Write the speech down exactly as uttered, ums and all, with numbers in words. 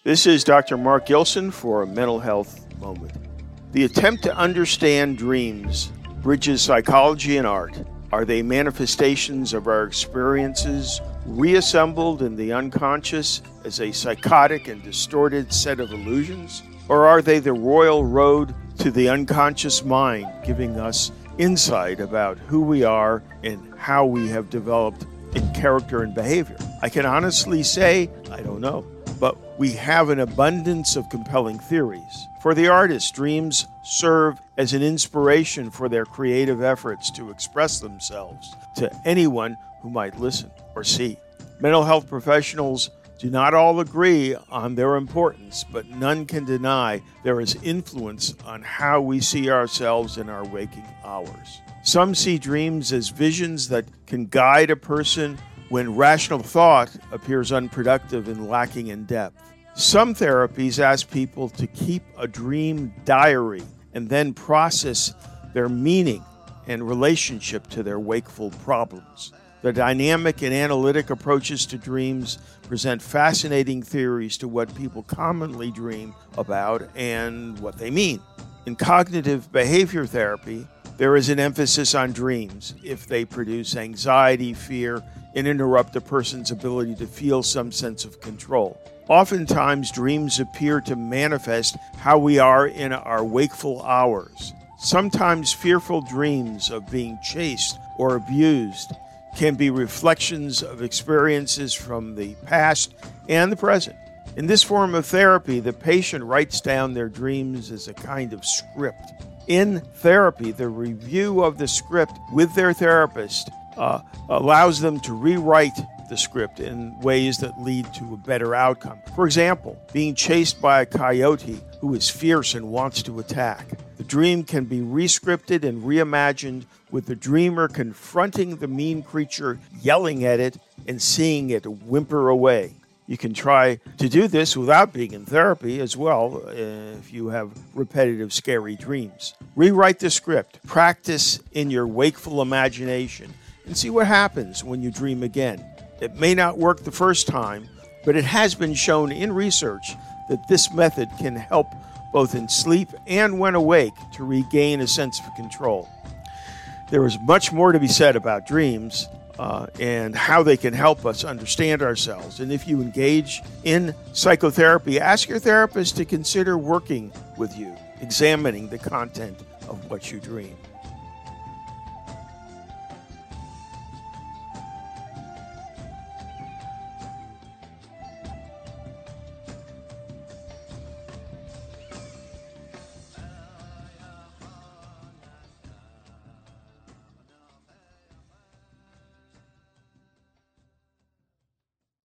This is Doctor Mark Gilson for a Mental Health Moment. The attempt to understand dreams bridges psychology and art. Are they manifestations of our experiences reassembled in the unconscious as a psychotic and distorted set of illusions? Or are they the royal road to the unconscious mind, giving us insight about who we are and how we have developed in character and behavior? I can honestly say, I don't know. But we have an abundance of compelling theories. For the artist, dreams serve as an inspiration for their creative efforts to express themselves to anyone who might listen or see. Mental health professionals do not all agree on their importance, but none can deny there is influence on how we see ourselves in our waking hours. Some see dreams as visions that can guide a person when rational thought appears unproductive and lacking in depth. Some therapies ask people to keep a dream diary and then process their meaning and relationship to their wakeful problems. The dynamic and analytic approaches to dreams present fascinating theories to what people commonly dream about and what they mean. In cognitive behavior therapy, there is an emphasis on dreams if they produce anxiety, fear, and interrupt a person's ability to feel some sense of control. Oftentimes, dreams appear to manifest how we are in our wakeful hours. Sometimes fearful dreams of being chased or abused can be reflections of experiences from the past and the present. In this form of therapy, the patient writes down their dreams as a kind of script. In therapy, the review of the script with their therapist uh, allows them to rewrite the script in ways that lead to a better outcome. For example, being chased by a coyote who is fierce and wants to attack. The dream can be rescripted and reimagined with the dreamer confronting the mean creature, yelling at it, and seeing it whimper away. You can try to do this without being in therapy as well uh, if you have repetitive, scary dreams. Rewrite the script. Practice in your wakeful imagination and see what happens when you dream again. It may not work the first time, but it has been shown in research that this method can help both in sleep and when awake to regain a sense of control. There is much more to be said about dreams uh, and how they can help us understand ourselves. And if you engage in psychotherapy, ask your therapist to consider working with you, examining the content of what you dream.